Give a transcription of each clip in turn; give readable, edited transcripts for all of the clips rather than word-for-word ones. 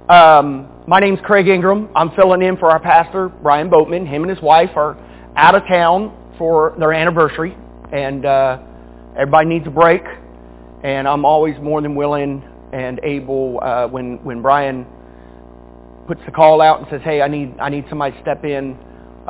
My name's Craig Ingram. I'm filling in for our pastor, Brian Boatman. Him and his wife are out of town for their anniversary, and everybody needs a break. And I'm always more than willing and able when Brian puts the call out and says, "Hey, I need somebody to step in."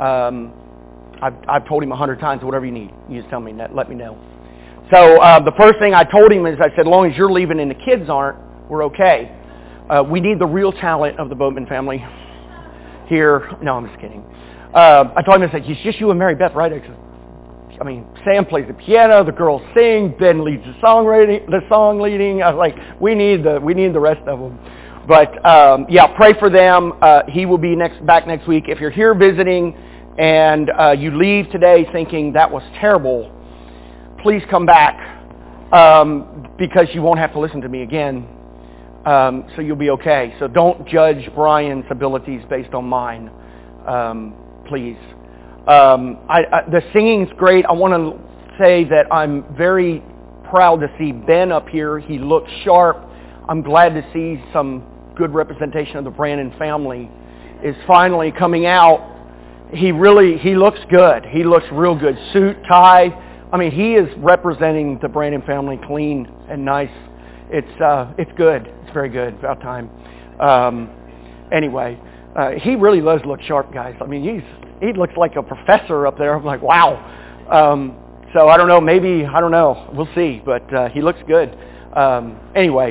I've told him 100 times, whatever you need, you just tell me, let me know. So the first thing I told him is, I said, as long as you're leaving and the kids aren't, we're okay. We need the real talent of the Boatman family here. No, I'm just kidding. I told him, I said, it's just you and Mary Beth, right? I mean, Sam plays the piano, the girls sing, Ben leads the song leading. I was like, we need the rest of them. But yeah, pray for them. He will be back next week. If you're here visiting and you leave today thinking that was terrible, please come back because you won't have to listen to me again. So you'll be okay. So don't judge Brian's abilities based on mine, please. The singing's great. I want to say that I'm very proud to see Ben up here. He looks sharp. I'm glad to see some good representation of the Brandon family is finally coming out. He looks good. He looks real good. Suit, tie. I mean, he is representing the Brandon family clean and nice. It's good. It's very good. About time. Anyway, he really does look sharp, guys. I mean, he looks like a professor up there. I'm like, wow. So I don't know. Maybe, I don't know. We'll see. But he looks good. Anyway,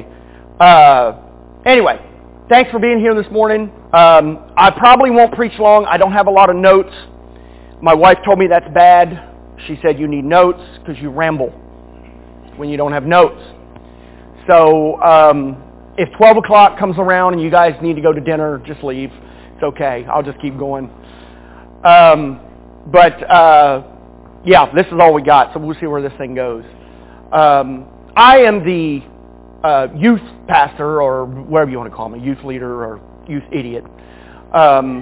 thanks for being here this morning. I probably won't preach long. I don't have a lot of notes. My wife told me that's bad. She said you need notes because you ramble when you don't have notes. So if 12 o'clock comes around and you guys need to go to dinner, just leave. It's okay. I'll just keep going. Yeah, this is all we got, so we'll see where this thing goes. I am the youth pastor, or whatever you want to call me, youth leader or youth idiot. So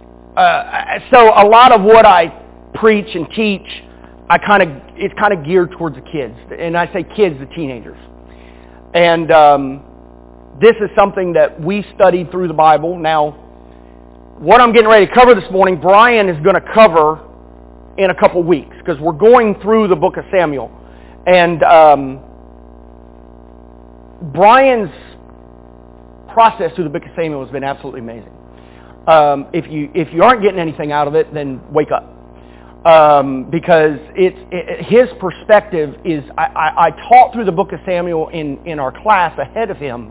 a lot of what I preach and teach, it's kind of geared towards the kids, and I say kids, the teenagers. And this is something that we studied through the Bible. Now, what I'm getting ready to cover this morning, Brian is going to cover in a couple weeks, because we're going through the book of Samuel. And Brian's process through the book of Samuel has been absolutely amazing. If you aren't getting anything out of it, then wake up. Because his perspective is, I taught through the book of Samuel in our class ahead of him,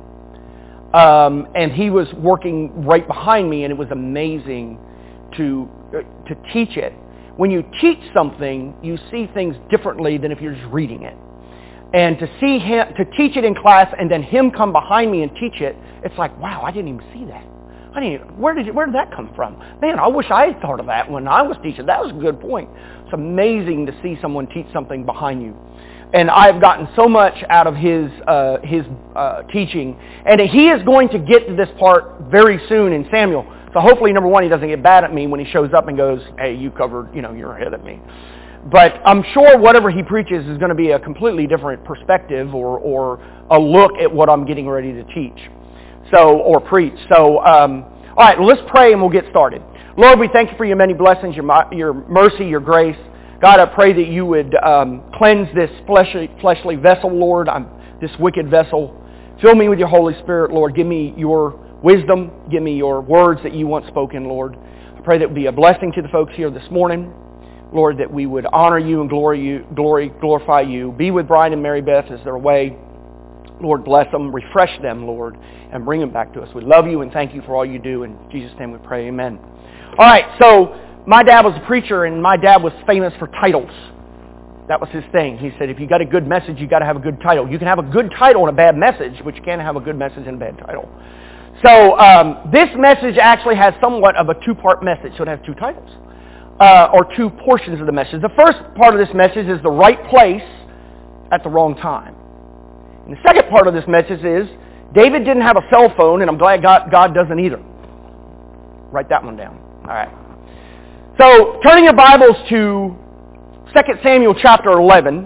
and he was working right behind me, and it was amazing to teach it. When you teach something, you see things differently than if you're just reading it. And to see him, to teach it in class and then him come behind me and teach it, it's like, wow, I didn't even see that. Where did that come from? Man, I wish I had thought of that when I was teaching. That was a good point. It's amazing to see someone teach something behind you. And I've gotten so much out of his teaching. And he is going to get to this part very soon in Samuel. So hopefully, number one, he doesn't get mad at me when he shows up and goes, hey, you covered, you're ahead of me. But I'm sure whatever he preaches is going to be a completely different perspective or a look at what I'm getting ready to teach. Or preach. So, all right, let's pray and we'll get started. Lord, we thank you for your many blessings, your mercy, your grace. God, I pray that you would cleanse this fleshly vessel, Lord. I'm this wicked vessel. Fill me with your Holy Spirit, Lord. Give me your wisdom. Give me your words that you want spoken, Lord. I pray that it would be a blessing to the folks here this morning. Lord, that we would honor you and glorify you. Be with Brian and Mary Beth as they're away. Lord, bless them, refresh them, Lord, and bring them back to us. We love you and thank you for all you do. In Jesus' name we pray, amen. All right, so my dad was a preacher, and my dad was famous for titles. That was his thing. He said, if you got a good message, you got to have a good title. You can have a good title and a bad message, but you can't have a good message and a bad title. So this message actually has somewhat of a two-part message, so it has two titles, or two portions of the message. The first part of this message is the right place at the wrong time. And the second part of this message is, David didn't have a cell phone, and I'm glad God doesn't either. Write that one down. All right. So, turning your Bibles to 2 Samuel chapter 11.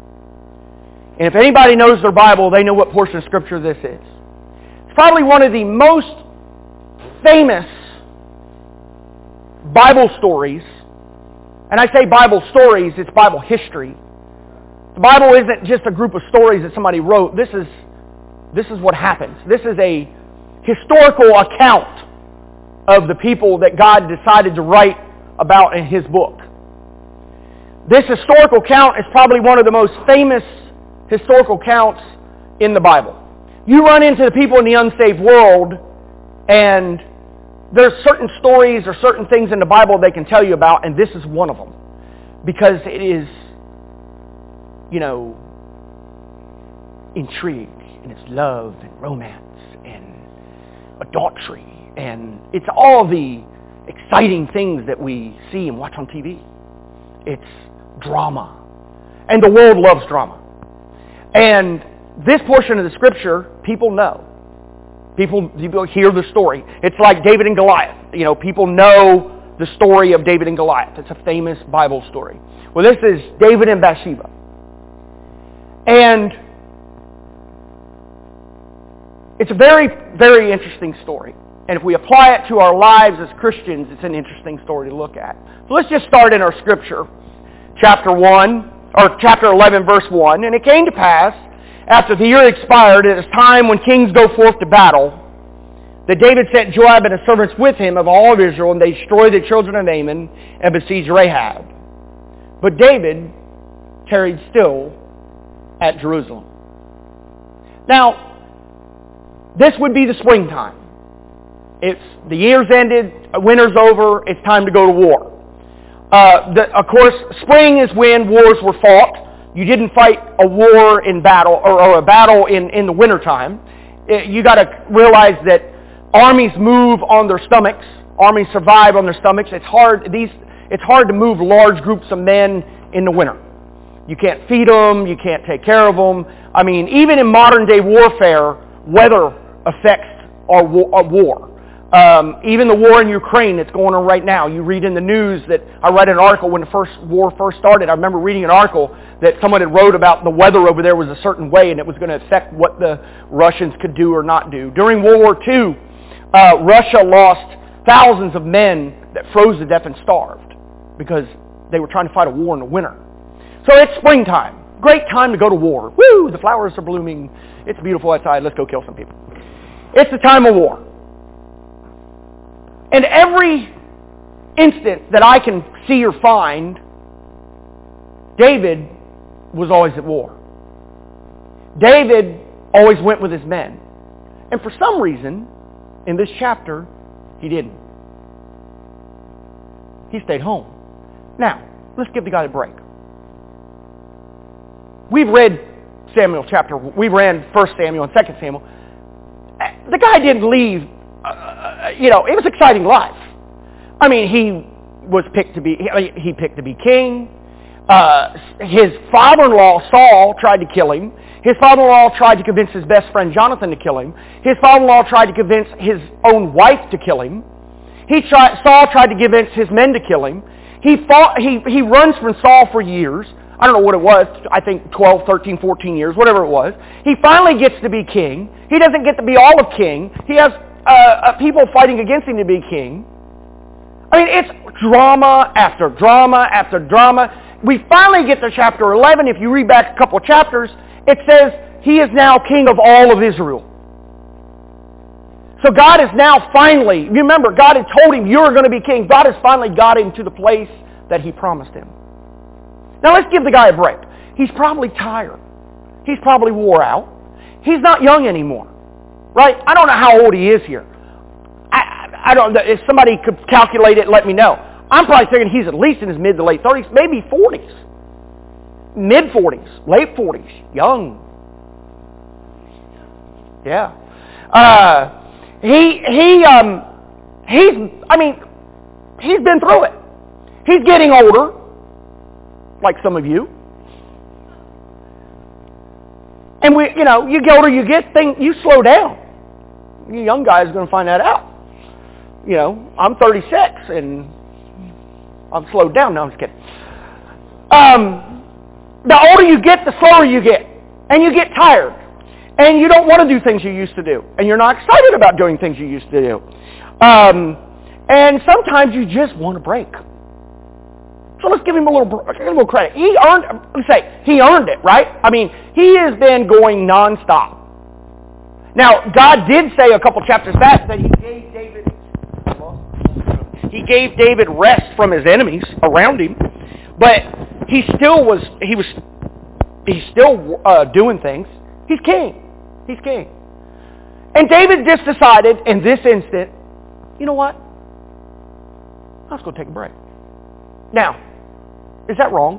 And if anybody knows their Bible, they know what portion of Scripture this is. It's probably one of the most famous Bible stories, and I say Bible stories, it's Bible history. The Bible isn't just a group of stories that somebody wrote. This is what happens. This is a historical account of the people that God decided to write about in His book. This historical account is probably one of the most famous historical accounts in the Bible. You run into the people in the unsaved world, and there's certain stories or certain things in the Bible they can tell you about, and this is one of them. Because it is, intrigue, and it's love and romance and adultery, and it's all the exciting things that we see and watch on TV. It's drama. And the world loves drama. And this portion of the Scripture, people know. People hear the story. It's like David and Goliath. People know the story of David and Goliath. It's a famous Bible story. Well, this is David and Bathsheba. And it's a very, very interesting story. And if we apply it to our lives as Christians, it's an interesting story to look at. So let's just start in our Scripture. Chapter 11, verse 1. And it came to pass, after the year expired, at a time when kings go forth to battle, that David sent Joab and his servants with him of all of Israel, and they destroyed the children of Ammon and besieged Rahab. But David tarried still at Jerusalem. Now, this would be the springtime. The year's ended, winter's over, it's time to go to war. Of course, spring is when wars were fought. You didn't fight a war in battle, or a battle in the wintertime. You got to realize that armies move on their stomachs. Armies survive on their stomachs. It's hard to move large groups of men in the winter. You can't feed them. You can't take care of them. I mean, even in modern day warfare, weather affects our war. Even the war in Ukraine that's going on right now. You read in the news that I read an article when the war first started. I remember reading an article that someone had wrote about the weather over there was a certain way and it was going to affect what the Russians could do or not do. During World War II, Russia lost thousands of men that froze to death and starved because they were trying to fight a war in the winter. So it's springtime. Great time to go to war. Woo! The flowers are blooming. It's beautiful outside. Let's go kill some people. It's the time of war. And every instance that I can see or find, David was always at war. David always went with his men. And for some reason, in this chapter, he didn't. He stayed home. Now, let's give the guy a break. We've read we ran 1 Samuel and 2 Samuel. The guy didn't leave. It was an exciting life. I mean, he picked to be king. His father-in-law, Saul, tried to kill him. His father-in-law tried to convince his best friend Jonathan to kill him. His father-in-law tried to convince his own wife to kill him. Saul tried to convince his men to kill him. He runs from Saul for years. I don't know what it was. I think 12, 13, 14 years, whatever it was. He finally gets to be king. He doesn't get to be all of king. He has people fighting against him to be king. I mean, it's drama after drama after drama. We finally get to chapter 11. If you read back a couple of chapters, it says he is now king of all of Israel. So God is now finally, remember, God had told him, you're going to be king. God has finally got him to the place that he promised him. Now let's give the guy a break. He's probably tired. He's probably wore out. He's not young anymore. Right? I don't know how old he is here. I don't. If somebody could calculate it, let me know. I'm probably thinking he's at least in his mid to late 30s, maybe 40s. Mid 40s, late 40s, young. Yeah. He's been through it. He's getting older, like some of you. And you get older, you slow down. You young guys are going to find that out. I'm 36 and I'm slowed down. No, I'm just kidding. The older you get, the slower you get. And you get tired. And you don't want to do things you used to do. And you're not excited about doing things you used to do. And sometimes you just want a break. So let's give him a little credit. He earned it, right? I mean, he has been going nonstop. Now, God did say a couple chapters back that He gave David rest from his enemies around him, but he's still doing things. He's king. He's king. And David just decided in this instant, you know what? I'm just going to take a break. Now, is that wrong?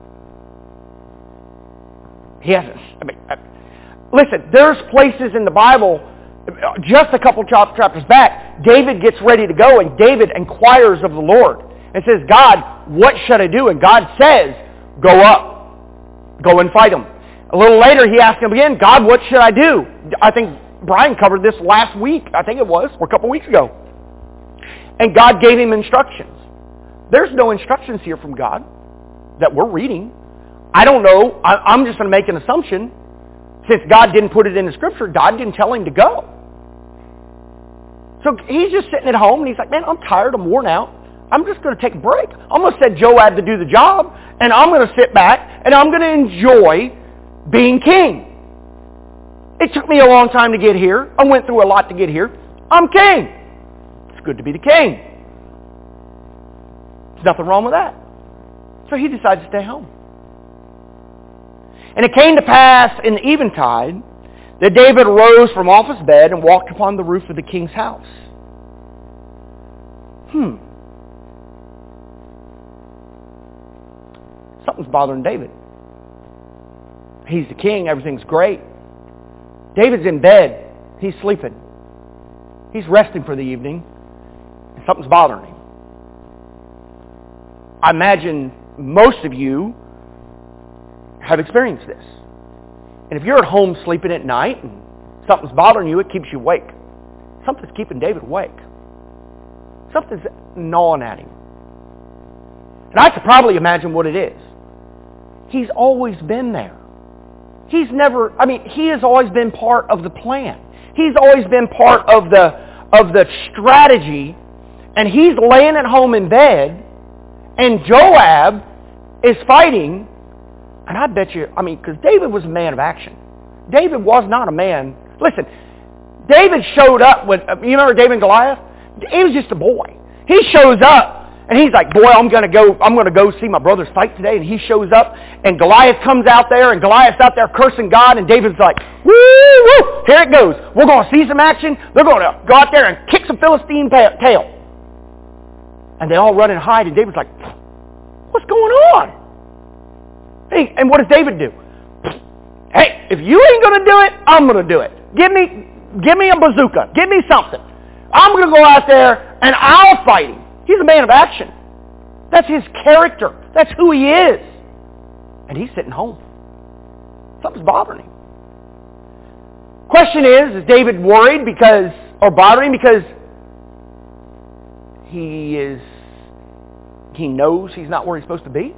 He hasn't. Listen, there's places in the Bible, just a couple chapters back, David gets ready to go and David inquires of the Lord and says, God, what should I do? And God says, go up. Go and fight him. A little later he asks him again, God, what should I do? I think Brian covered this last week, I think it was, or a couple weeks ago. And God gave him instructions. There's no instructions here from God that we're reading. I don't know. I'm just going to make an assumption. Since God didn't put it in the Scripture, God didn't tell him to go. So he's just sitting at home and he's like, man, I'm tired. I'm worn out. I'm just going to take a break. I'm going to send Joab to do the job and I'm going to sit back and I'm going to enjoy being king. It took me a long time to get here. I went through a lot to get here. I'm king. It's good to be the king. There's nothing wrong with that. So he decides to stay home. And it came to pass in the eventide that David rose from off his bed and walked upon the roof of the king's house. Something's bothering David. He's the king. Everything's great. David's in bed. He's sleeping. He's resting for the evening. And something's bothering him. I imagine most of you have experienced this. And if you're at home sleeping at night and something's bothering you, it keeps you awake. Something's keeping David awake. Something's gnawing at him. And I could probably imagine what it is. He's always been there. He has always been part of the plan. He's always been part of the strategy. And he's laying at home in bed, and Joab is fighting. And I bet you, because David was a man of action. David was not a man. Listen, David showed up when, you remember David and Goliath? He was just a boy. He shows up and he's like, boy, I'm going to go see my brothers fight today. And he shows up and Goliath comes out there and Goliath's out there cursing God and David's like, woo, woo, here it goes. We're going to see some action. They're going to go out there and kick some Philistine tail. And they all run and hide and David's like, what's going on? Hey, and what does David do? Hey, if you ain't going to do it, I'm going to do it. Give me a bazooka. Give me something. I'm going to go out there and I'll fight him. He's a man of action. That's his character. That's who he is. And he's sitting home. Something's bothering him. Question is David worried or bothering because he knows he's not where he's supposed to be?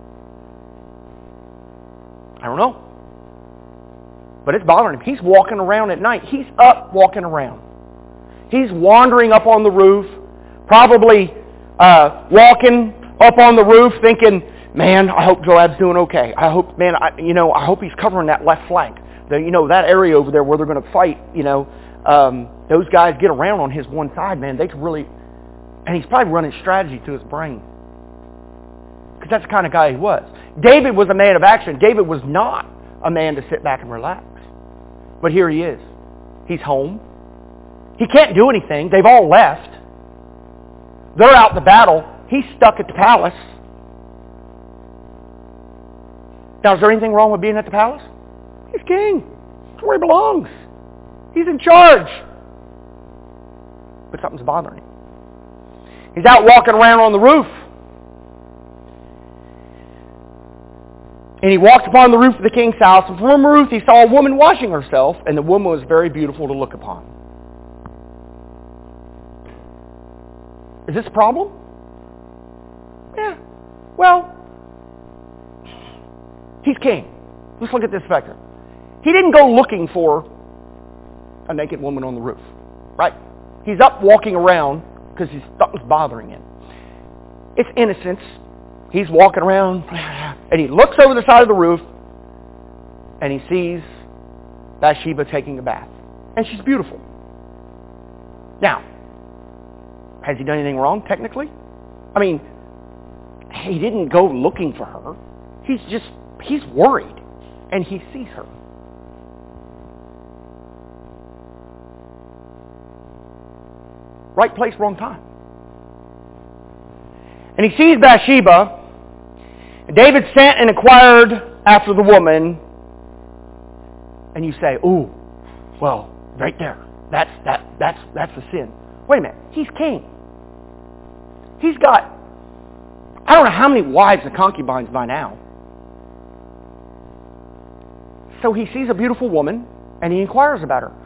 I don't know. But it's bothering him. He's walking around at night. He's up walking around. He's wandering up on the roof, probably walking up on the roof thinking, man, I hope Joab's doing okay. I hope he's covering that left flank. That area over there where they're going to fight, those guys get around on his one side, man. They could really, and he's probably running strategy to his brain. Because that's the kind of guy he was. David was a man of action. David was not a man to sit back and relax. But here he is. He's home. He can't do anything. They've all left. They're out in the battle. He's stuck at the palace. Now, is there anything wrong with being at the palace? He's king. That's where he belongs. He's in charge. But something's bothering him. He's out walking around on the roof. And he walked upon the roof of the king's house, and from the roof he saw a woman washing herself, and the woman was very beautiful to look upon. Is this a problem? Yeah. Well, he's king. Let's look at this factor. He didn't go looking for a naked woman on the roof, right? He's up walking around because something's bothering him. It's innocence. He's walking around, and he looks over the side of the roof, and he sees Bathsheba taking a bath. And she's beautiful. Now, has he done anything wrong, technically? I mean, he didn't go looking for her. He's worried, and he sees her. Right place, wrong time. And he sees Bathsheba, and David sent and inquired after the woman, and you say, ooh, well, right there, that's the sin. Wait a minute, he's king. He's got, I don't know how many wives and concubines by now. So he sees a beautiful woman, and he inquires about her.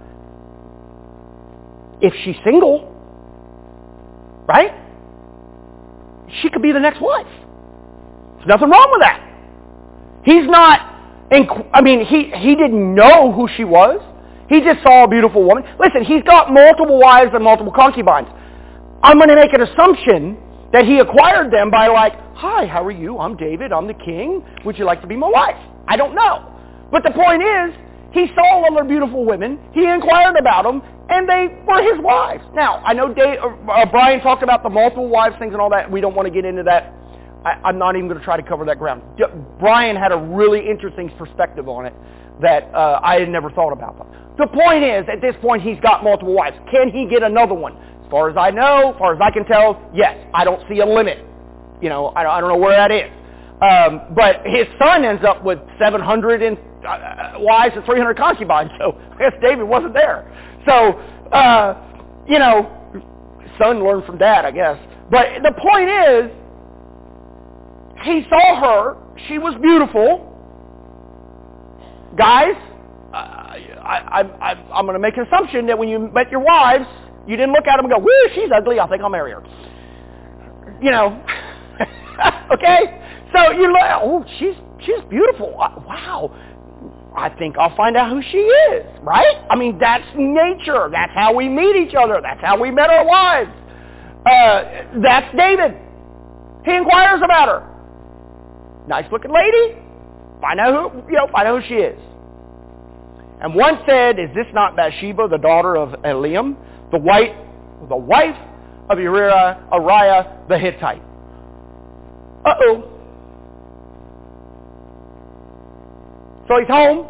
If she's single, right? She could be the next wife. There's nothing wrong with that. He's not, he didn't know who she was. He just saw a beautiful woman. Listen, he's got multiple wives and multiple concubines. I'm going to make an assumption that he acquired them by hi, how are you? I'm David. I'm the king. Would you like to be my wife? I don't know. But the point is, he saw other beautiful women. He inquired about them, and they were his wives. Now, I know Brian talked about the multiple wives things and all that. We don't want to get into that. I'm not even going to try to cover that ground. Brian had a really interesting perspective on it that I had never thought about. The point is, at this point, he's got multiple wives. Can he get another one? As far as I know, as far as I can tell, yes. I don't see a limit. I don't know where that is. But his son ends up with 700 wives and 300 concubines, so I guess David wasn't there. So, son learned from dad, I guess. But the point is, he saw her. She was beautiful. Guys, I'm going to make an assumption that when you met your wives, you didn't look at them and go, woo, she's ugly, I think I'll marry her. Okay? So you look, oh, she's beautiful. Wow. I think I'll find out who she is, right? I mean, that's nature. That's how we meet each other. That's how we met our wives. That's David. He inquires about her. Nice looking lady. Find out who she is. And one said, is this not Bathsheba, the daughter of Eliam, the wife of Uriah the Hittite? Uh-oh. So he's home.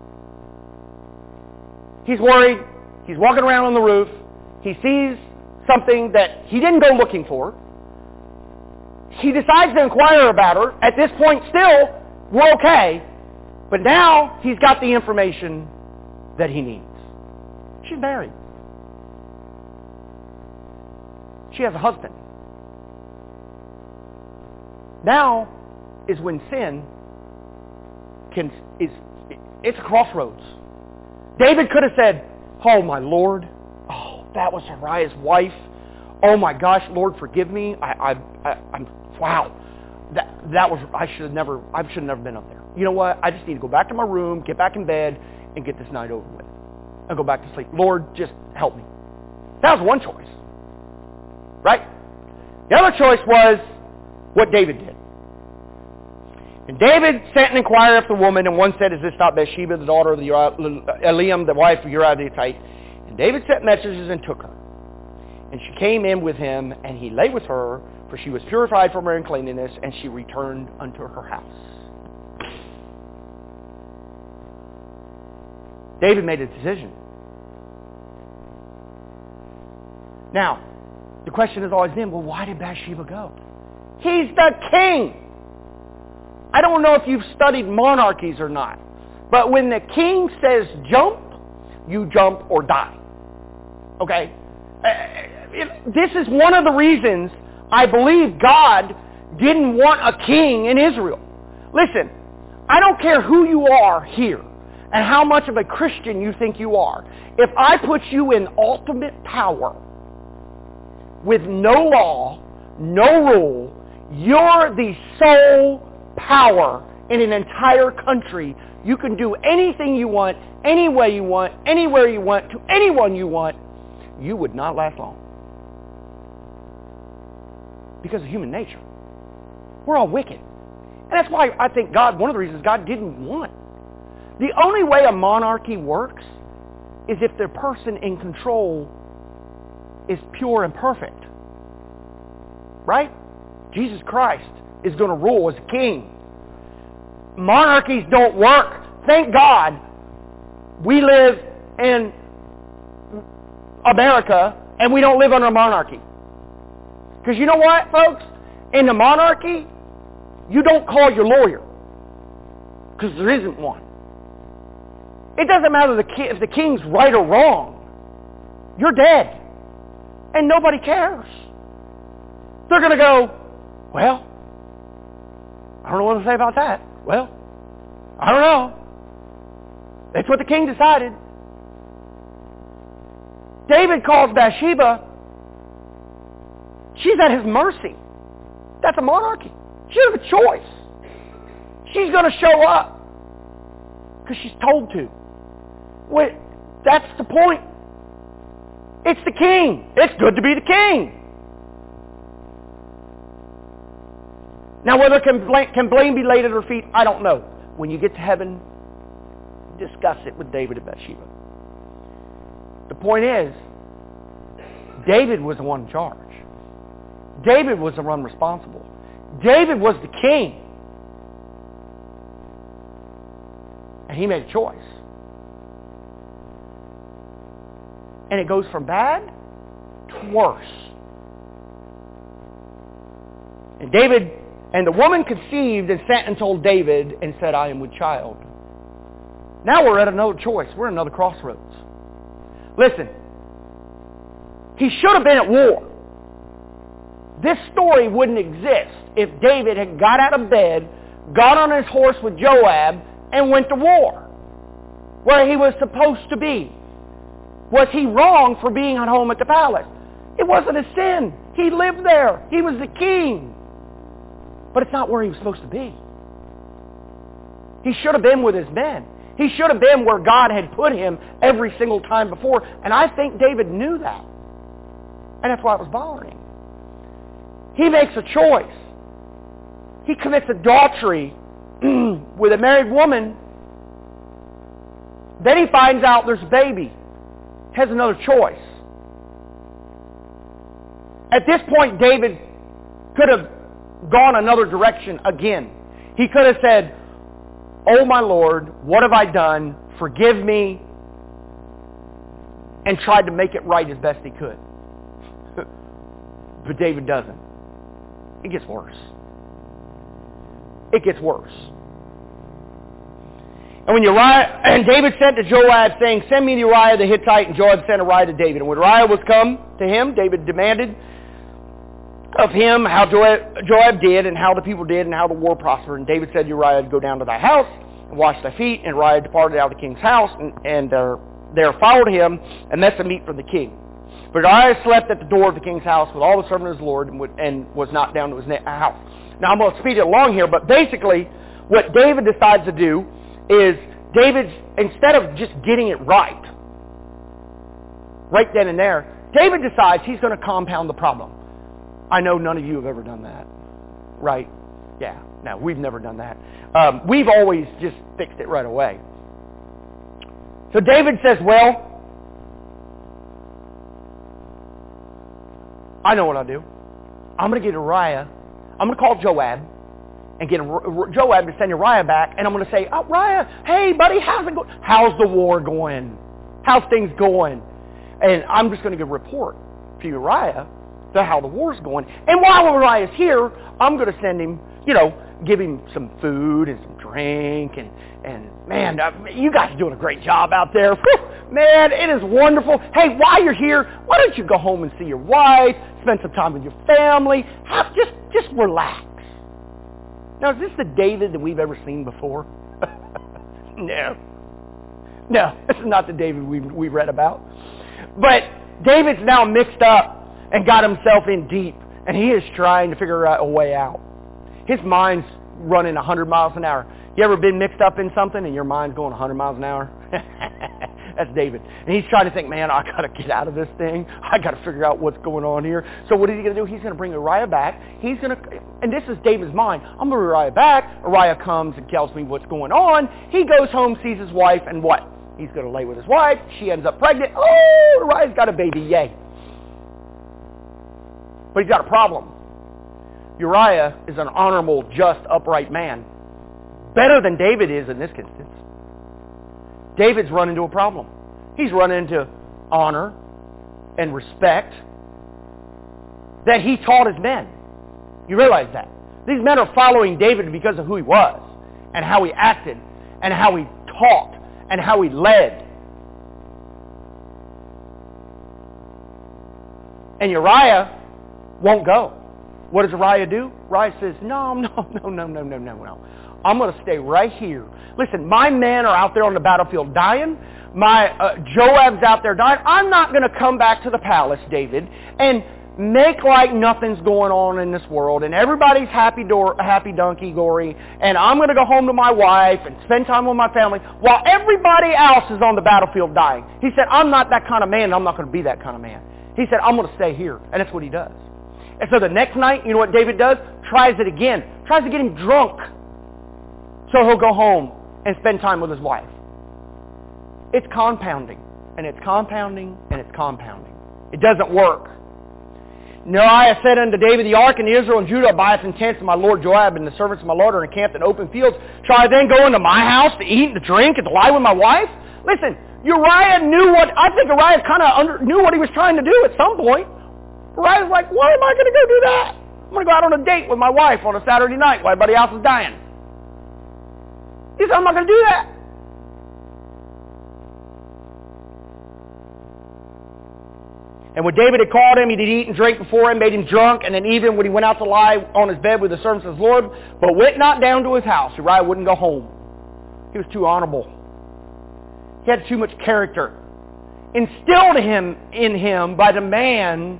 He's worried. He's walking around on the roof. He sees something that he didn't go looking for. He decides to inquire about her. At this point still, we're okay. But now he's got the information that he needs. She's married. She has a husband. Now is when sin it's a crossroads. David could have said, oh my Lord, oh, that was Uriah's wife. Oh my gosh, Lord, forgive me. Wow. I should have never been up there. You know what? I just need to go back to my room, get back in bed, and get this night over with. And go back to sleep. Lord, just help me. That was one choice. Right? The other choice was what David did. And David sent and inquired after the woman, and one said, is this not Bathsheba, the daughter of Eliam, the wife of Uriah the Hittite? And David sent messengers and took her. And she came in with him, and he lay with her, for she was purified from her uncleanness, and she returned unto her house. David made a decision. Now, the question has always been, well, why did Bathsheba go? He's the king. I don't know if you've studied monarchies or not, but when the king says jump, you jump or die. Okay? This is one of the reasons I believe God didn't want a king in Israel. Listen, I don't care who you are here and how much of a Christian you think you are. If I put you in ultimate power with no law, no rule, you're the sole power in an entire country. You can do anything you want, any way you want, anywhere you want, to anyone you want. you would not last long. Because of human nature. We're all wicked. And that's why I think God, one of the reasons God didn't want. The only way a monarchy works is if the person in control is pure and perfect. Right? Jesus Christ is going to rule as a king. Monarchies don't work. Thank God we live in America and we don't live under a monarchy. Because you know what, folks? In the monarchy, you don't call your lawyer. Because there isn't one. It doesn't matter if the king's right or wrong. You're dead. And nobody cares. They're going to go, well, I don't know what to say about that. Well, I don't know. That's what the king decided. David calls Bathsheba. She's at his mercy. That's a monarchy. She doesn't have a choice. She's going to show up because she's told to. Wait, that's the point. It's the king. It's good to be the king. Now, whether can blame be laid at her feet, I don't know. When you get to heaven, discuss it with David and Bathsheba. The point is, David was the one in charge. David was the one responsible. David was the king. And he made a choice. And it goes from bad to worse. And David and the woman conceived and sent and told David and said, I am with child. Now we're at another choice. We're at another crossroads. Listen, he should have been at war. This story wouldn't exist if David had got out of bed, got on his horse with Joab, and went to war, where he was supposed to be. Was he wrong for being at home at the palace? It wasn't a sin. He lived there. He was the king. But it's not where he was supposed to be. He should have been with his men. He should have been where God had put him every single time before. And I think David knew that. And that's why it was bothering him. He makes a choice. He commits adultery with a married woman. Then he finds out there's a baby. Has another choice. At this point, David could have gone another direction again. He could have said, oh my Lord, what have I done? Forgive me. And tried to make it right as best he could. But David doesn't. It gets worse. It gets worse. And David sent to Joab saying, send me Uriah the Hittite, and Joab sent Uriah to David. And when Uriah was come to him, David demanded of him how Joab did and how the people did and how the war prospered. And David said to Uriah, go down to thy house and wash thy feet. And Uriah departed out of the king's house and there followed him and met some meat from the king. But Uriah slept at the door of the king's house with all the servants of his Lord and was not down to his house. Now I'm going to speed it along here, but basically what David decides to do is instead of just getting it right then and there, David decides he's going to compound the problem. I know none of you have ever done that, right? Yeah, no, we've never done that. We've always just fixed it right away. So David says, well, I know what I'll do. I'm going to get Uriah. I'm going to call Joab and get Joab to send Uriah back. And I'm going to say, Uriah, hey, buddy, how's it going? How's the war going? How's things going? And I'm just going to give a report to Uriah to how the war's going. And while Uriah's here, I'm going to send him, give him some food and some drink. And man, you guys are doing a great job out there. Whew, man, it is wonderful. Hey, while you're here, why don't you go home and see your wife, spend some time with your family, just relax. Now, is this the David that we've ever seen before? No, this is not the David we've read about. But David's now mixed up and got himself in deep, and he is trying to figure out a way out. His mind's running 100 miles an hour. You ever been mixed up in something and your mind's going 100 miles an hour? That's David. And he's trying to think, man, I got to get out of this thing. I got to figure out what's going on here. So what is he going to do? He's going to bring Uriah back. He's going to, and this is David's mind. I'm going to bring Uriah back. Uriah comes and tells me what's going on. He goes home, sees his wife, and what? He's going to lay with his wife. She ends up pregnant. Oh, Uriah's got a baby. Yay. But he's got a problem. Uriah is an honorable, just, upright man. Better than David is in this instance. David's run into a problem. He's run into honor and respect that he taught his men. You realize that. These men are following David because of who he was and how he acted and how he taught and how he led. And Uriah won't go. What does Uriah do? Uriah says, no. I'm going to stay right here. Listen, my men are out there on the battlefield dying. My Joab's out there dying. I'm not going to come back to the palace, David, and make like nothing's going on in this world, and everybody's happy-donkey-gory, and I'm going to go home to my wife and spend time with my family while everybody else is on the battlefield dying. He said, I'm not that kind of man, and I'm not going to be that kind of man. He said, I'm going to stay here, and that's what he does. And so the next night, you know what David does? Tries it again. Tries to get him drunk so he'll go home and spend time with his wife. It's compounding, and it's compounding, and it's compounding. It doesn't work. Uriah said unto David, the ark and Israel and Judah abideth in tents, and my lord Joab and the servants of my lord are encamped in open fields. Shall I then go into my house to eat and to drink and to lie with my wife? Listen, Uriah knew I think Uriah kind of knew what he was trying to do at some point. Uriah's like, why am I going to go do that? I'm going to go out on a date with my wife on a Saturday night while everybody else is dying. He said, I'm not going to do that. And when David had called him, he did eat and drink before him, made him drunk, and then even when he went out to lie on his bed with the servants of his Lord, but went not down to his house. Uriah wouldn't go home. He was too honorable. He had too much character. Instilled in him by the man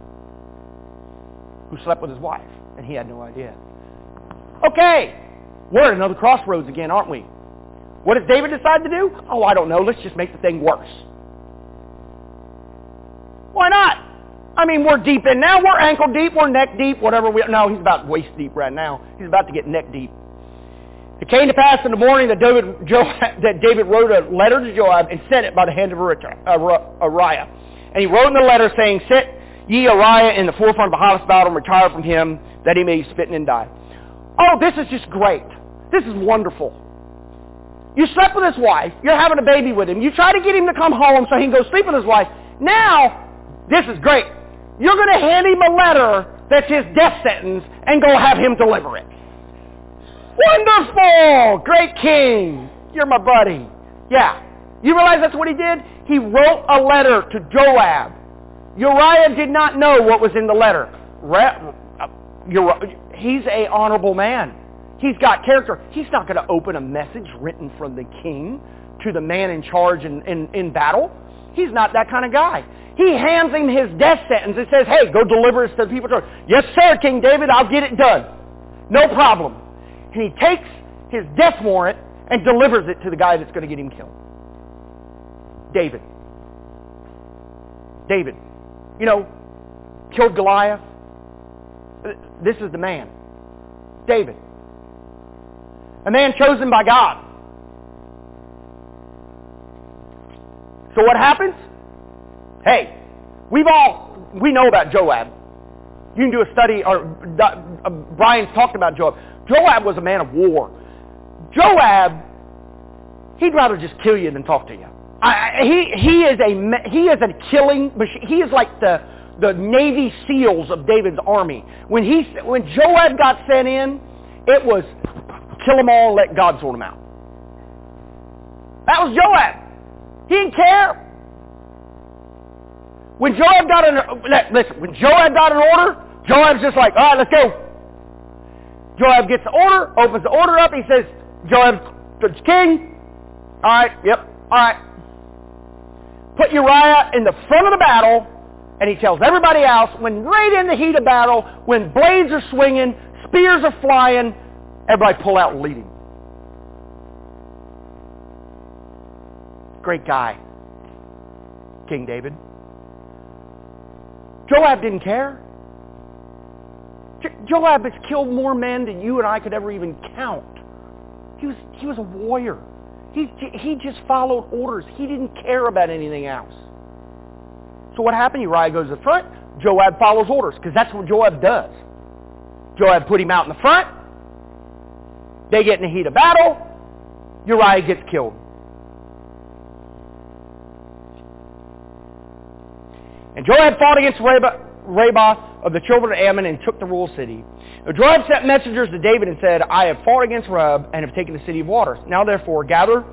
who slept with his wife, and he had no idea. Okay, we're at another crossroads again, aren't we? What does David decide to do? Oh, I don't know. Let's just make the thing worse. Why not? I mean, we're deep in now. We're ankle deep. We're neck deep. Whatever we... No, he's about waist deep right now. He's about to get neck deep. It came to pass in the morning that David wrote a letter to Joab and sent it by the hand of Uriah. And he wrote in the letter saying, set ye Uriah in the forefront of the hottest battle and retire from him that he may spit and die. Oh, this is just great. This is wonderful. You slept with his wife. You're having a baby with him. You try to get him to come home so he can go sleep with his wife. Now, this is great. You're going to hand him a letter that's his death sentence and go have him deliver it. Wonderful! Great king. You're my buddy. Yeah. You realize that's what he did? He wrote a letter to Joab. Uriah did not know what was in the letter. He's an honorable man. He's got character. He's not going to open a message written from the king to the man in charge in battle. He's not that kind of guy. He hands him his death sentence and says, hey, go deliver this to the people. Yes, sir, King David, I'll get it done. No problem. And he takes his death warrant and delivers it to the guy that's going to get him killed. David. You know, killed Goliath. This is the man. David. A man chosen by God. So what happens? Hey, we know about Joab. You can do a study, or Brian's talked about Joab. Joab was a man of war. Joab, he'd rather just kill you than talk to you. He is a killing machine. He is like the Navy SEALs of David's army. When Joab got sent in, it was kill them all and let God sort them out. That was Joab. He didn't care. When Joab got an order, Joab's just like, all right, let's go. Joab gets the order, opens the order up. He says, Joab, king. All right, yep, all right. Put Uriah in the front of the battle, and he tells everybody else, when right in the heat of battle, when blades are swinging, spears are flying, everybody pull out and lead him. Great guy. King David. Joab didn't care. Joab has killed more men than you and I could ever even count. He was a warrior. He just followed orders. He didn't care about anything else. So what happened? Uriah goes to the front. Joab follows orders, because that's what Joab does. Joab put him out in the front. They get in the heat of battle. Uriah gets killed. And Joab fought against Rabbah of the children of Ammon and took the rural city. Now Joab sent messengers to David and said, I have fought against Rabbah and have taken the city of waters. Now therefore gather...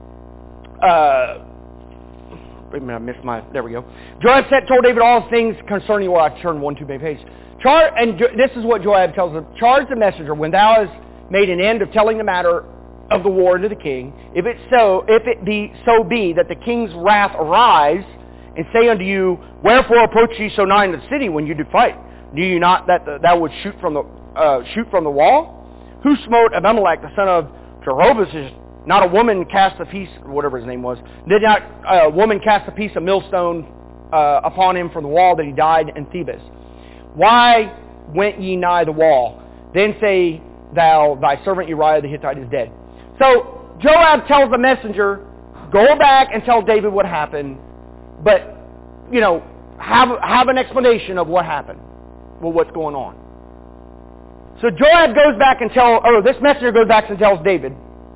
wait a minute, I missed my... There we go. Joab told David all things concerning what I turned 1-2 page. This is what Joab tells him. Charge the messenger when thou hast made an end of telling the matter of the war to the king. If it be so be that the king's wrath arise, and say unto you, wherefore approach ye so nigh to the city when you do fight? Knew you not that thou would shoot from the wall? Who smote Abimelech the son of Jeroboam? Not a woman cast a piece, whatever his name was. Did not a woman cast a piece of millstone upon him from the wall that he died in Thebes? Why went ye nigh the wall? Then say thou, thy servant Uriah the Hittite is dead. So Joab tells the messenger, go back and tell David what happened, but, have an explanation of what happened, what's going on. So Joab goes back and this messenger goes back and tells David.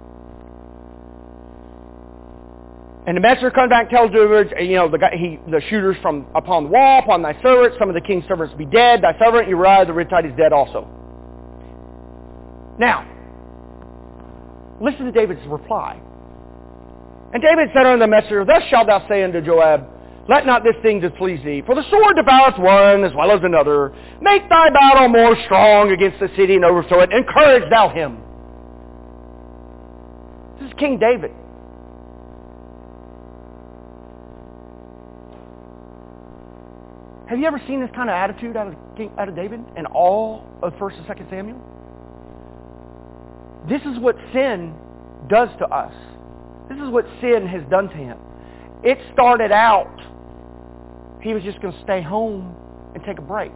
And the messenger comes back and tells David, the shooters from upon the wall, upon thy servant, some of the king's servants be dead, thy servant Uriah the Hittite is dead also. Now, listen to David's reply. And David said unto the messenger, thus shalt thou say unto Joab, let not this thing displease thee, for the sword devoureth one as well as another. Make thy battle more strong against the city and overthrow it. Encourage thou him. This is King David. Have you ever seen this kind of attitude out of David in all of 1st and 2nd Samuel? This is what sin does to us. This is what sin has done to him. It started out, he was just going to stay home and take a break.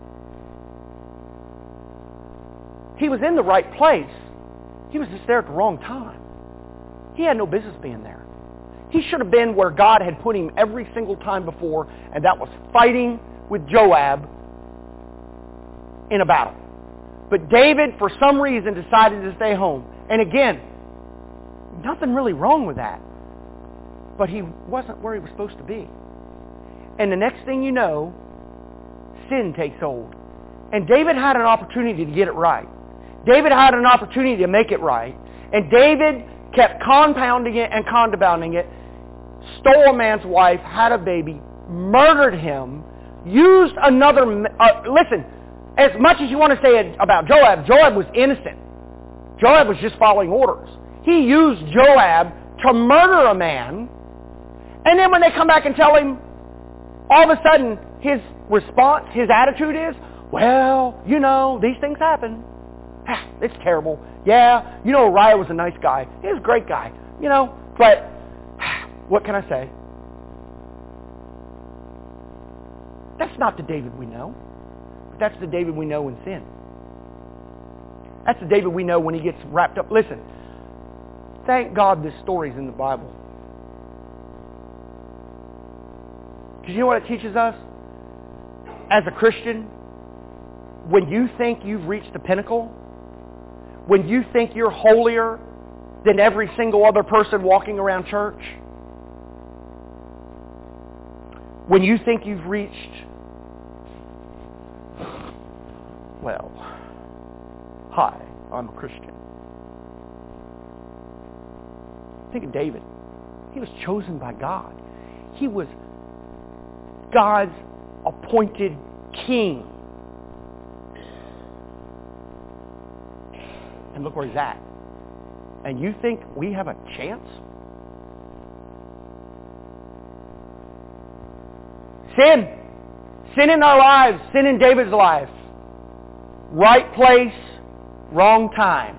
He was in the right place. He was just there at the wrong time. He had no business being there. He should have been where God had put him every single time before, and that was fighting with Joab in a battle. But David, for some reason, decided to stay home. And again, nothing really wrong with that. But he wasn't where he was supposed to be. And the next thing you know, sin takes hold. And David had an opportunity to get it right. David had an opportunity to make it right. And David kept compounding it and compounding it, stole a man's wife, had a baby, murdered him, used another... listen, as much as you want to say about Joab, Joab was innocent. Joab was just following orders. He used Joab to murder a man, and then when they come back and tell him, all of a sudden, his response, his attitude is, well, these things happen. It's terrible. Yeah, Uriah was a nice guy. He was a great guy, but what can I say? That's not the David we know. But that's the David we know in sin. That's the David we know when he gets wrapped up. Listen, thank God this story's in the Bible. Because you know what it teaches us? As a Christian, when you think you've reached the pinnacle, when you think you're holier than every single other person walking around church, when you think you've reached, well, hi, I'm a Christian. Think of David. He was chosen by God. He was God's appointed king. And look where he's at. And you think we have a chance? Sin. Sin in our lives. Sin in David's life. Right place, wrong time.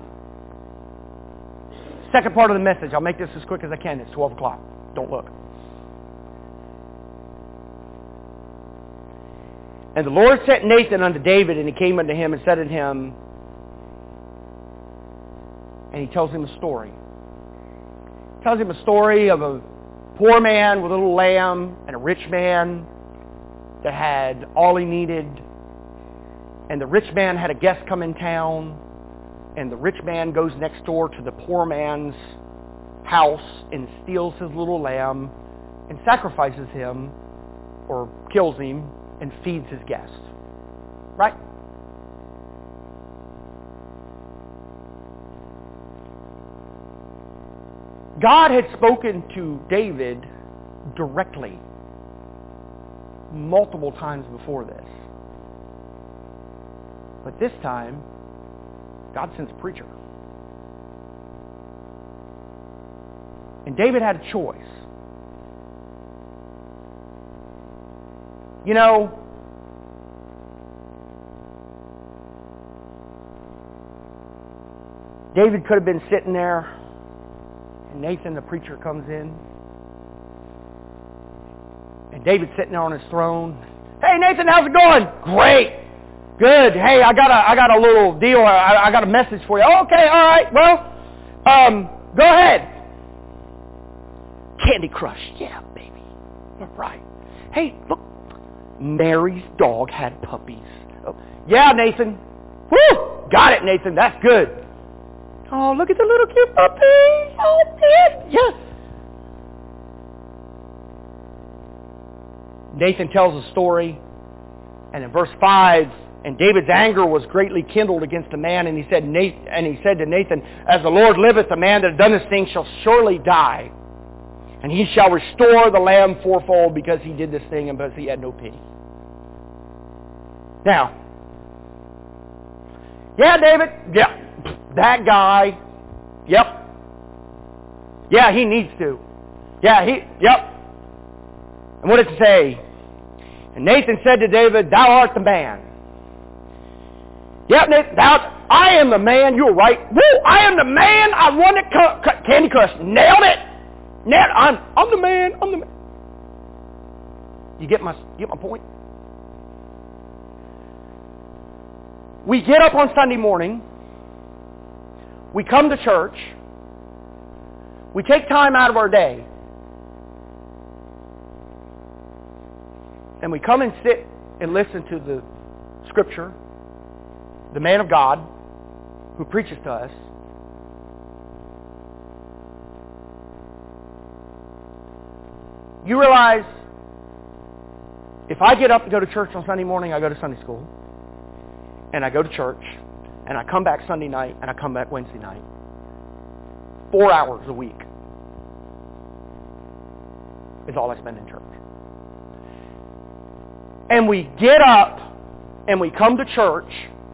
Second part of the message. I'll make this as quick as I can. It's 12 o'clock. Don't look. And the Lord sent Nathan unto David, and he came unto him and said unto him, and he tells him a story. He tells him a story of a poor man with a little lamb and a rich man that had all he needed. And the rich man had a guest come in town, and the rich man goes next door to the poor man's house and steals his little lamb and sacrifices him or kills him and feeds his guest. Right? God had spoken to David directly multiple times before this. But this time, God sends a preacher. And David had a choice. You know, David could have been sitting there, and Nathan the preacher comes in. And David's sitting there on his throne. Hey Nathan, how's it going? Great. Good. Hey, I got a little deal. I got a message for you. Oh, okay, all right. Well, go ahead. Candy Crush. Yeah, baby. All right. Hey, look. Mary's dog had puppies. Oh, yeah, Nathan. Woo! Got it, Nathan. That's good. Oh, look at the little cute puppies. Oh, man. Yeah. Nathan tells a story, and in verse 5, and David's anger was greatly kindled against the man, and he said to Nathan, as the Lord liveth, the man that hath done this thing shall surely die, and he shall restore the lamb fourfold because he did this thing and because he had no pity. Now, yeah, David, yeah, that guy, yep, yeah, he needs to, yeah, yep. And what did it say? And Nathan said to David, thou art the man. Yep, Nathan, I am the man. You're right. Woo, I am the man. I won it. Candy Crush. Nailed it. I'm the man. I'm the man. You get my point? We get up on Sunday morning. We come to church. We take time out of our day. And we come and sit and listen to the Scripture, the man of God who preaches to us. You realize if I get up to go to church on Sunday morning, I go to Sunday school, and I go to church, and I come back Sunday night, and I come back Wednesday night. 4 hours a week is all I spend in church. And we get up and we come to church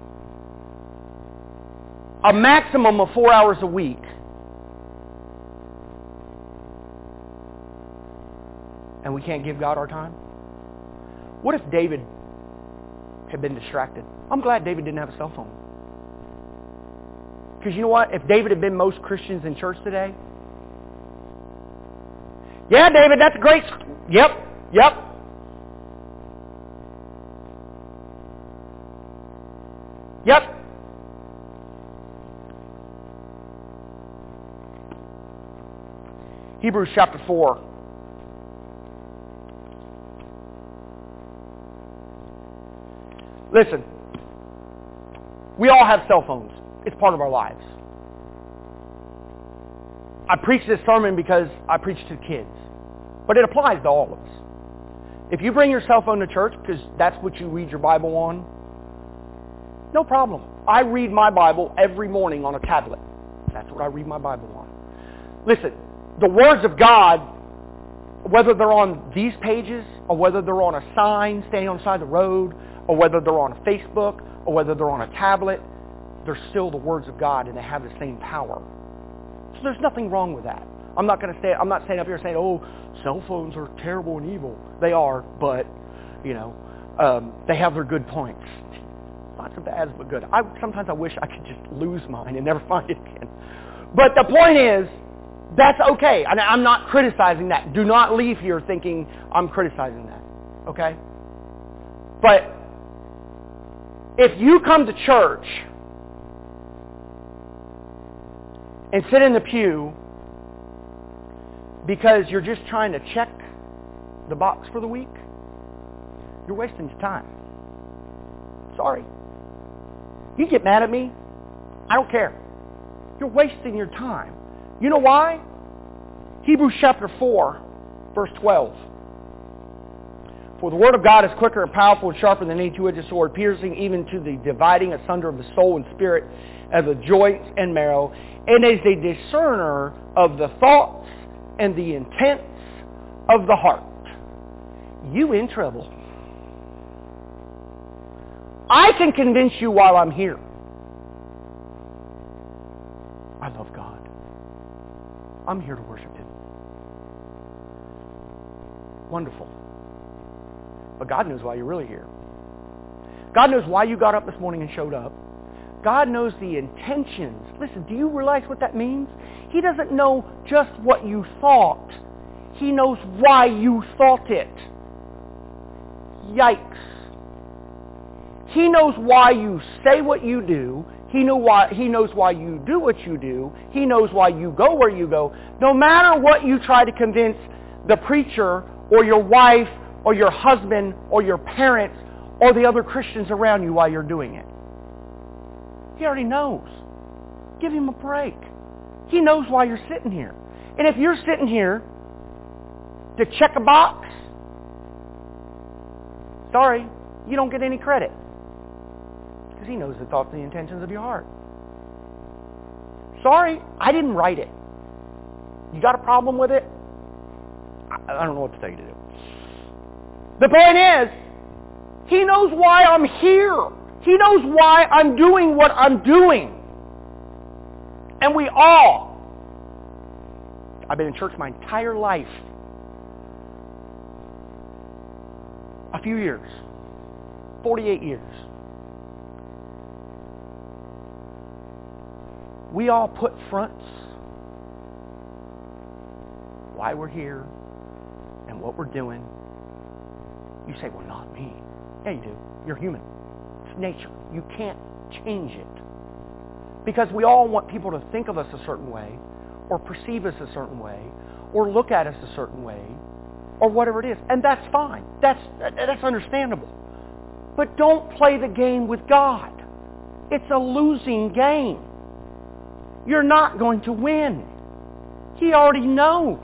a maximum of 4 hours a week. And we can't give God our time? What if David had been distracted? I'm glad David didn't have a cell phone. Because you know what? If David had been most Christians in church today, yeah, David, that's great. Yep. Hebrews chapter 4. Listen, we all have cell phones. It's part of our lives. I preach this sermon because I preach to kids. But it applies to all of us. If you bring your cell phone to church because that's what you read your Bible on, no problem. I read my Bible every morning on a tablet. That's what I read my Bible on. Listen, the words of God, whether they're on these pages or whether they're on a sign standing on the side of the road or whether they're on a Facebook or whether they're on a tablet, they're still the words of God and they have the same power. So there's nothing wrong with that. I'm not standing up here saying, oh, cell phones are terrible and evil. They are, but, they have their good points. Lots of bads, but good. Sometimes I wish I could just lose mine and never find it again. But the point is, that's okay. I'm not criticizing that. Do not leave here thinking I'm criticizing that. Okay? But If you come to church and sit in the pew because you're just trying to check the box for the week, you're wasting your time. Sorry. You get mad at me, I don't care. You're wasting your time. You know why? Hebrews chapter 4, verse 12. For the word of God is quicker and powerful and sharper than any two-edged sword, piercing even to the dividing asunder of the soul and spirit, of the joints and marrow, and is a discerner of the thoughts and the intents of the heart. You in trouble. I can convince you while I'm here. I love God. I'm here to worship Him. Wonderful. But God knows why you're really here. God knows why you got up this morning and showed up. God knows the intentions. Listen, do you realize what that means? He doesn't know just what you thought. He knows why you thought it. Yikes. He knows why you say what you do. He knows why you do what you do. He knows why you go where you go. No matter what you try to convince the preacher or your wife or your husband or your parents or the other Christians around you why you're doing it. He already knows. Give Him a break. He knows why you're sitting here. And if you're sitting here to check a box, sorry, you don't get any credit. Because He knows the thoughts and the intentions of your heart. Sorry, I didn't write it. You got a problem with it? I don't know what to tell you to do. The point is, He knows why I'm here. He knows why I'm doing what I'm doing. And we all, I've been in church my entire life. A few years. 48 years. We all put fronts why we're here and what we're doing. You say, well, not me. Yeah, you do. You're human. It's nature. You can't change it. Because we all want people to think of us a certain way, or perceive us a certain way, or look at us a certain way, or whatever it is. And that's fine. That's understandable. But don't play the game with God. It's a losing game. You're not going to win. He already knows.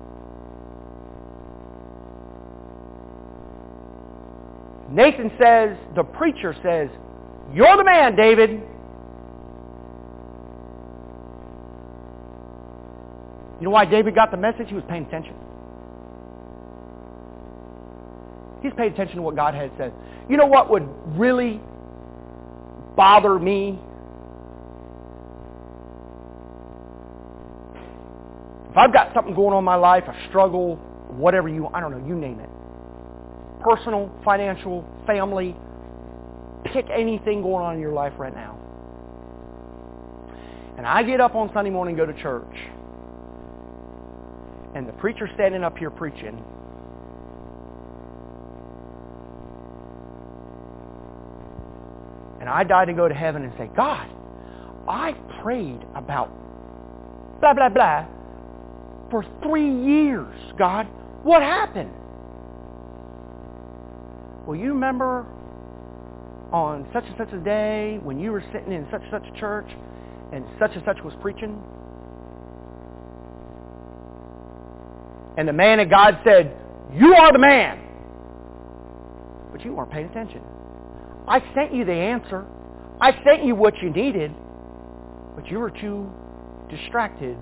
Nathan says, the preacher says, you're the man, David. You know why David got the message? He was paying attention. He's paid attention to what God had said. You know what would really bother me? If I've got something going on in my life, a struggle, whatever you name it. Personal, financial, family, pick anything going on in your life right now. And I get up on Sunday morning and go to church. And the preacher's standing up here preaching. And I die to go to heaven and say, God, I prayed about blah, blah, blah for 3 years, God. What happened? Well, you remember on such and such a day when you were sitting in such and such a church and such was preaching? And the man of God said, you are the man. But you weren't paying attention. I sent you the answer. I sent you what you needed. But you were too distracted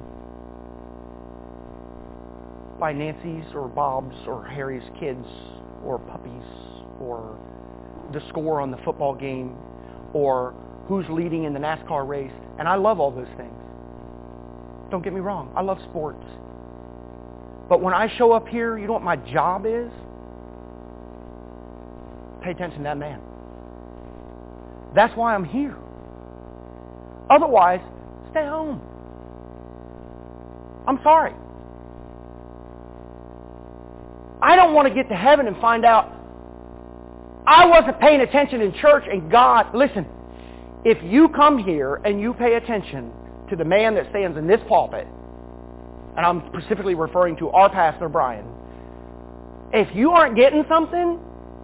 by Nancy's or Bob's or Harry's kids or puppies or the score on the football game or who's leading in the NASCAR race. And I love all those things. Don't get me wrong. I love sports. But when I show up here, you know what my job is? Pay attention to that man. That's why I'm here. Otherwise, stay home. I'm sorry. I don't want to get to heaven and find out I wasn't paying attention in church, and God, listen, if you come here and you pay attention to the man that stands in this pulpit, and I'm specifically referring to our pastor, Brian, if you aren't getting something,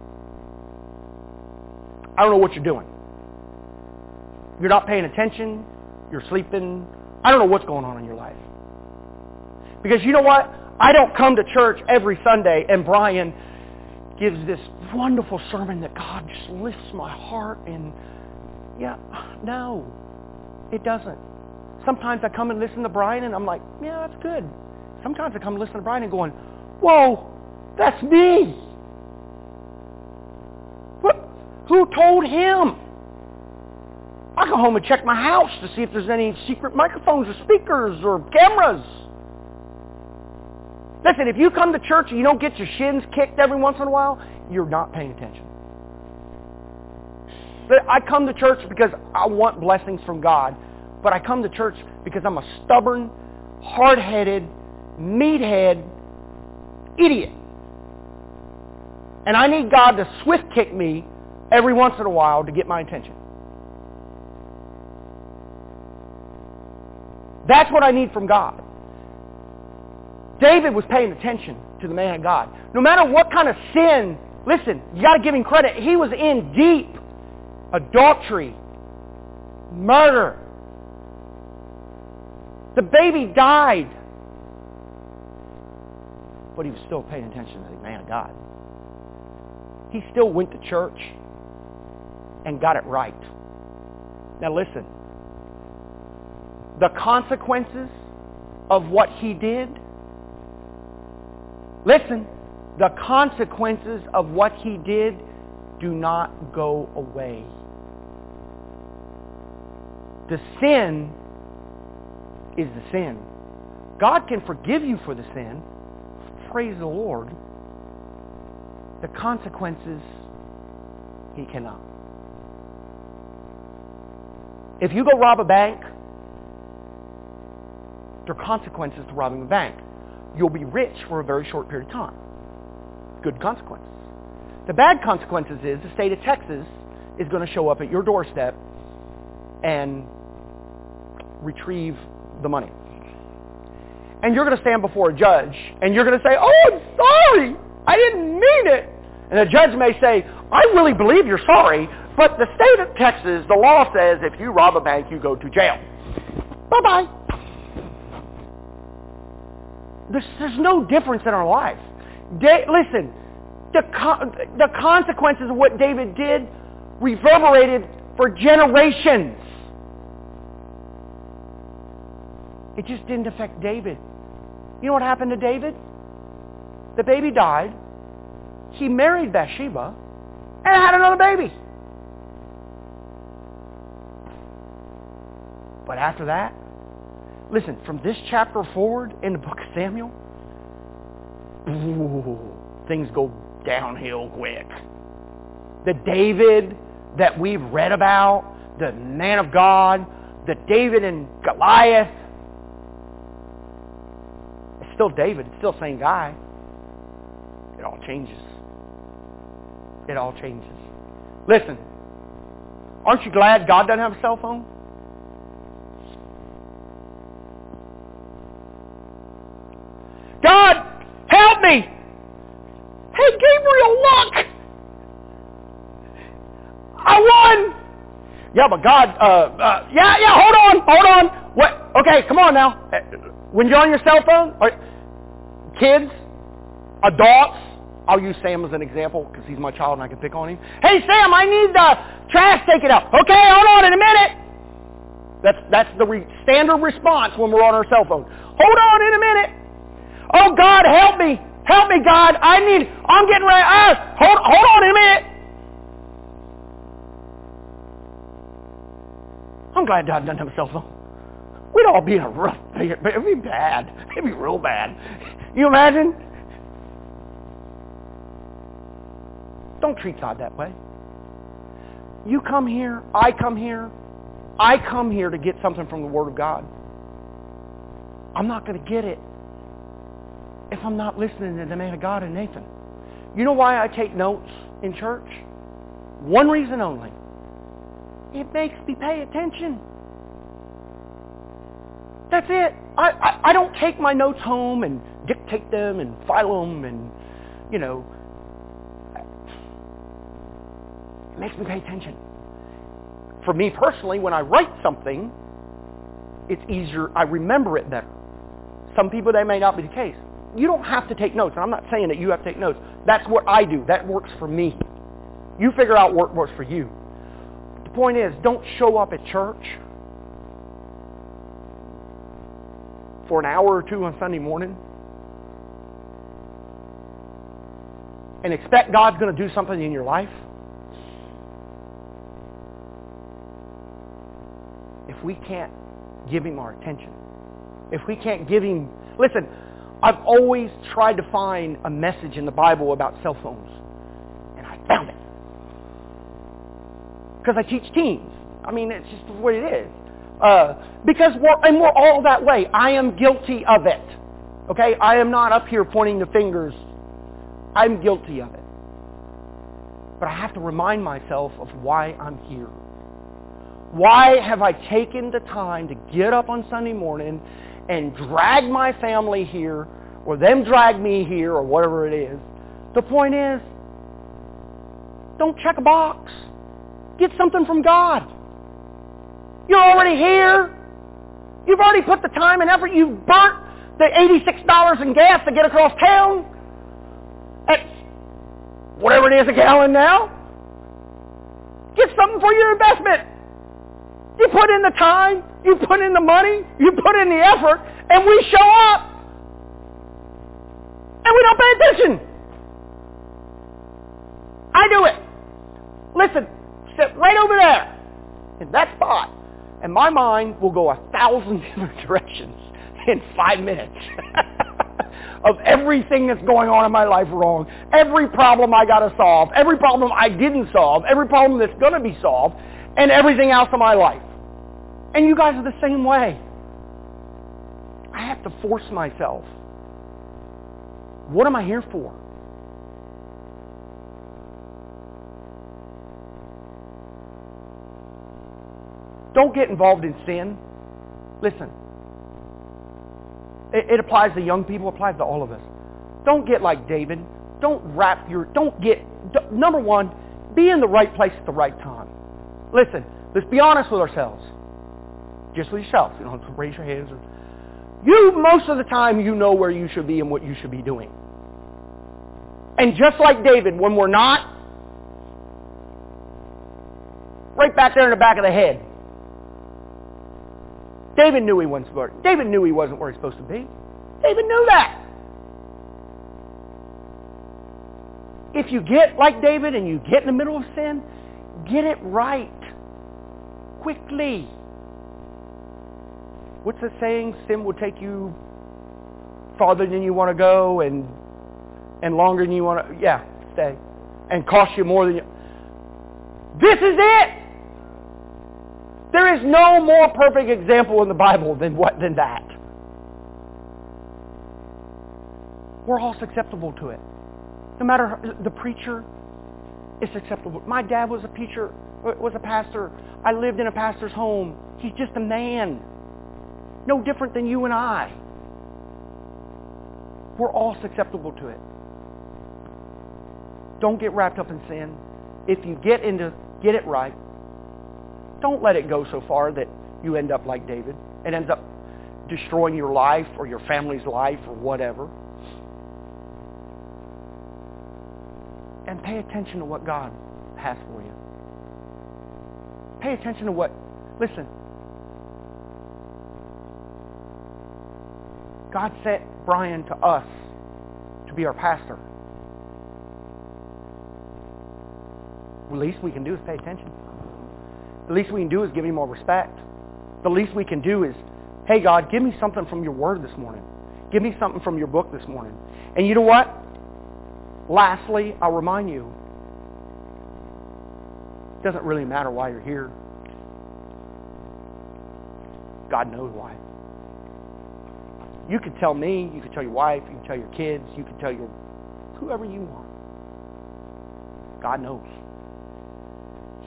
I don't know what you're doing. You're not paying attention. You're sleeping. I don't know what's going on in your life. Because you know what? I don't come to church every Sunday and Brian gives this wonderful sermon that God just lifts my heart and no, it doesn't. Sometimes I come and listen to Brian and I'm like, yeah, that's good. Sometimes I come and listen to Brian and going, whoa, that's me. What? Who told him? I go home and check my house to see if there's any secret microphones or speakers or cameras. Listen, if you come to church and you don't get your shins kicked every once in a while, you're not paying attention. But I come to church because I want blessings from God. But I come to church because I'm a stubborn, hard-headed, meathead idiot. And I need God to swift kick me every once in a while to get my attention. That's what I need from God. David was paying attention to the man of God. No matter what kind of sin, listen, you got to give him credit. He was in deep adultery, murder. The baby died. But he was still paying attention to the man of God. He still went to church and got it right. Now listen. The consequences of what he did, listen, the consequences of what he did do not go away. The sin is the sin. God can forgive you for the sin. Praise the Lord. The consequences, he cannot. If you go rob a bank, there are consequences to robbing a bank. You'll be rich for a very short period of time. Good consequences. The bad consequences is the state of Texas is going to show up at your doorstep and retrieve the money. And you're going to stand before a judge and you're going to say, oh, I'm sorry. I didn't mean it. And the judge may say, I really believe you're sorry, but the state of Texas, the law says if you rob a bank, you go to jail. Bye-bye. There's no difference in our life. Listen, the consequences of what David did reverberated for generations. It just didn't affect David. You know what happened to David? The baby died. He married Bathsheba and had another baby. But after that, listen, from this chapter forward in the book of Samuel, things go downhill quick. The David that we've read about, the man of God, the David and Goliath, it's still David. It's still the same guy. It all changes. It all changes. Listen, aren't you glad God doesn't have a cell phone? God, help me! Hey, Gabriel, look! I won! Yeah, but God, hold on. What? Okay, come on now. When you're on your cell phone, kids, adults, I'll use Sam as an example because he's my child and I can pick on him. Hey, Sam, I need the trash taken out. Okay, hold on in a minute. That's the standard response when we're on our cell phone. Hold on in a minute. Oh, God, help me. Help me, God. I'm getting ready. Hold on in a minute. I'm glad God doesn't have a cell phone. We'd all be in a rough, it'd be bad. It'd be real bad. You imagine? Don't treat God that way. You come here, I come here. I come here to get something from the Word of God. I'm not going to get it if I'm not listening to the man of God and Nathan. You know why I take notes in church? One reason only. It makes me pay attention. That's it. I don't take my notes home and dictate them and file them and, it makes me pay attention. For me personally, when I write something, it's easier. I remember it better. Some people, that may not be the case. You don't have to take notes. And I'm not saying that you have to take notes. That's what I do. That works for me. You figure out what works for you. But the point is, don't show up at church for an hour or two on Sunday morning and expect God's going to do something in your life. If we can't give Him our attention, if we can't give Him... Listen, I've always tried to find a message in the Bible about cell phones, and I found it. Because I teach teens. I mean, it's just the way it is. Because we're all that way. I am guilty of it. Okay? I am not up here pointing the fingers. I'm guilty of it. But I have to remind myself of why I'm here. Why have I taken the time to get up on Sunday morning and drag my family here, or them drag me here, or whatever it is? The point is, don't check a box. Get something from God. You're already here. You've already put the time and effort. You've burnt the $86 in gas to get across town at whatever it is a gallon now. Get something for your investment. You put in the time, you put in the money, you put in the effort, and we show up. And we don't pay attention. I do it. Listen, sit right over there in that spot, and my mind will go 1,000 different directions in 5 minutes of everything that's going on in my life wrong, every problem I got to solve, every problem I didn't solve, every problem that's going to be solved, and everything else in my life. And you guys are the same way. I have to force myself. What am I here for? Don't get involved in sin. Listen. It applies to young people. It applies to all of us. Don't get like David. Number one, be in the right place at the right time. Listen, let's be honest with ourselves. Just with yourself. You don't have to raise your hands. Most of the time, you know where you should be and what you should be doing. And just like David, when we're not, right back there in the back of the head. David knew he wasn't where he's supposed to be. David knew that. If you get like David and you get in the middle of sin, get it right. Quickly. What's the saying? Sin will take you farther than you want to go and longer than you want to... stay. And cost you more than you... This is it! There is no more perfect example in the Bible than that. We're all susceptible to it. No matter the preacher, it's acceptable. My dad was a pastor. I lived in a pastor's home. He's just a man. No different than you and I. We're all susceptible to it. Don't get wrapped up in sin. If you get it right, don't let it go so far that you end up like David. It ends up destroying your life or your family's life or whatever. And pay attention to what God has for you. Pay attention to what... Listen. God sent Brian to us to be our pastor. The least we can do is pay attention. The least we can do is give him more respect. The least we can do is, hey God, give me something from your word this morning. Give me something from your book this morning. And you know what? Lastly, I'll remind you, it doesn't really matter why you're here. God knows why. You could tell me, you could tell your wife, you could tell your kids, you could tell whoever you want. God knows.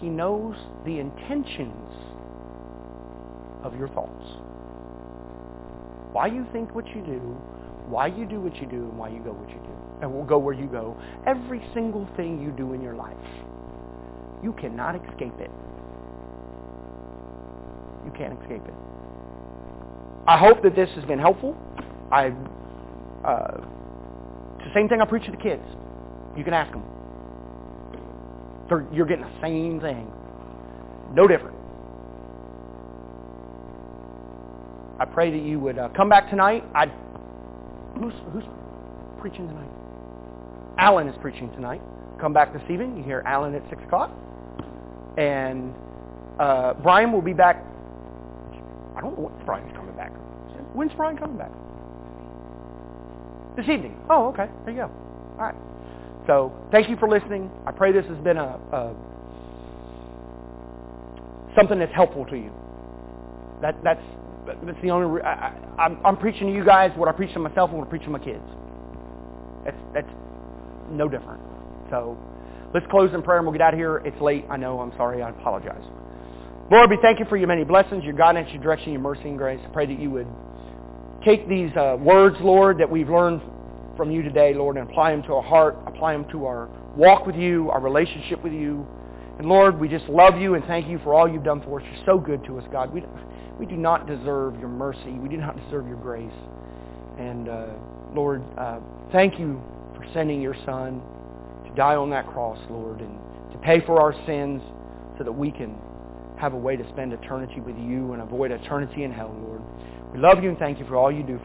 He knows the intentions of your thoughts. Why you think what you do, why you do what you do, and why you go what you do. And will go where you go. Every single thing you do in your life, you cannot escape it. You can't escape it. I hope that this has been helpful. It's the same thing I preach to the kids. You can ask them. You're getting the same thing. No different. I pray that you would come back tonight. Who's preaching tonight? Alan is preaching tonight. Come back this evening. You hear Alan at 6 o'clock. And Brian will be back. I don't know when Brian's coming back. When's Brian coming back? This evening. Oh, okay. There you go. All right. So thank you for listening. I pray this has been something that's helpful to you. That's the only. I'm preaching to you guys what I preach to myself and what I preach to my kids. That's no different. So let's close in prayer and we'll get out of here. It's late. I know. I'm sorry. I apologize. Lord, we thank you for your many blessings, your guidance, your direction, your mercy and grace. I pray that you would take these words, Lord, that we've learned from you today, Lord, and apply them to our heart, apply them to our walk with you, our relationship with you. And Lord, we just love you and thank you for all you've done for us. You're so good to us, God. We do not deserve your mercy. We do not deserve your grace. And Lord, thank you for sending your Son to die on that cross, Lord, and to pay for our sins so that we can have a way to spend eternity with you and avoid eternity in hell, Lord. We love you and thank you for all you do